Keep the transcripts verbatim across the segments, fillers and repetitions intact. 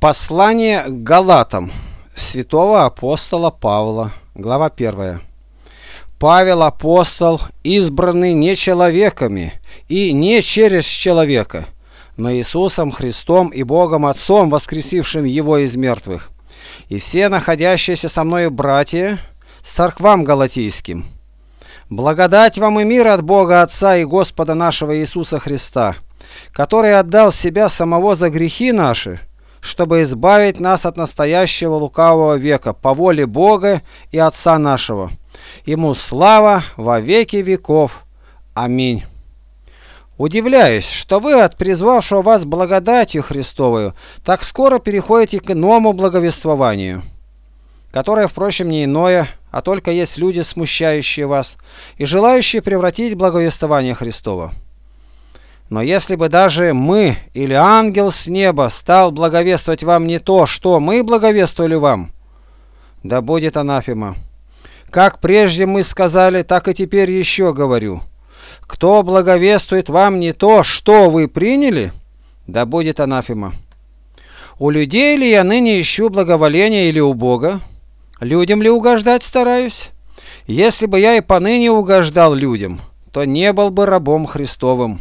Послание к Галатам святого апостола Павла, глава первая. Павел апостол, избранный не человеками и не через человека, но Иисусом Христом и Богом Отцом, воскресившим Его из мертвых, и все находящиеся со мною братья, с церквам галатийским. Благодать вам и мир от Бога Отца и Господа нашего Иисуса Христа, который отдал себя самого за грехи наши, чтобы избавить нас от настоящего лукавого века по воле Бога и Отца нашего. Ему слава во веки веков. Аминь. Удивляюсь, что вы от призвавшего вас благодатью Христовою так скоро переходите к иному благовествованию, которое, впрочем, не иное, а только есть люди, смущающие вас и желающие превратить благовествование Христово. Но если бы даже мы или ангел с неба стал благовествовать вам не то, что мы благовествовали вам, да будет анафема. Как прежде мы сказали, так и теперь еще говорю. Кто благовествует вам не то, что вы приняли, да будет анафема. У людей ли я ныне ищу благоволения или у Бога? Людям ли угождать стараюсь? Если бы я и поныне угождал людям, то не был бы рабом Христовым.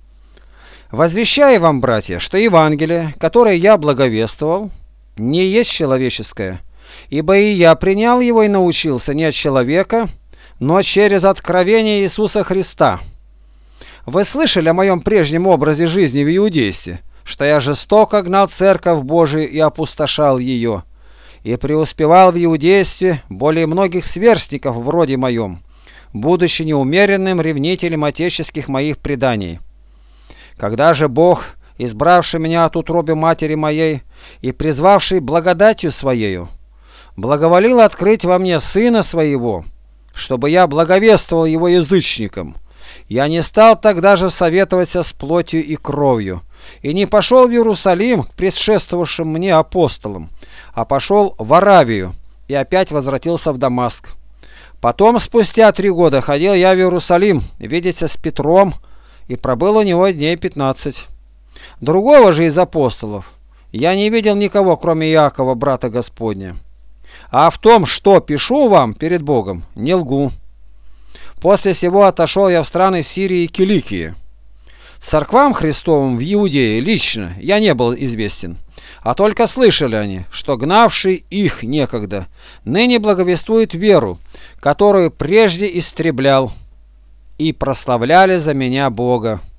Возвещаю вам, братья, что Евангелие, которое я благовествовал, не есть человеческое, ибо и я принял его и научился не от человека, но через откровение Иисуса Христа. Вы слышали о моем прежнем образе жизни в иудействе, что я жестоко гнал церковь Божию и опустошал ее, и преуспевал в иудействе более многих сверстников вроде моем, будучи неумеренным ревнителем отеческих моих преданий. Когда же Бог, избравший меня от утробы матери моей и призвавший благодатью Своею, благоволил открыть во мне Сына Своего, чтобы я благовествовал Его язычникам, я не стал тогда же советоваться с плотью и кровью, и не пошел в Иерусалим к предшествовавшим мне апостолам, а пошел в Аравию и опять возвратился в Дамаск. Потом, спустя три года, ходил я в Иерусалим видеться с Петром, и пробыл у него дней пятнадцать. Другого же из апостолов я не видел никого, кроме Иакова, брата Господня. А в том, что пишу вам перед Богом, не лгу. После сего отошел я в страны Сирии и Киликии. Церквам Христовым в Иудее лично я не был известен, а только слышали они, что гнавший их некогда ныне благовествует веру, которую прежде истреблял, и прославляли за меня Бога.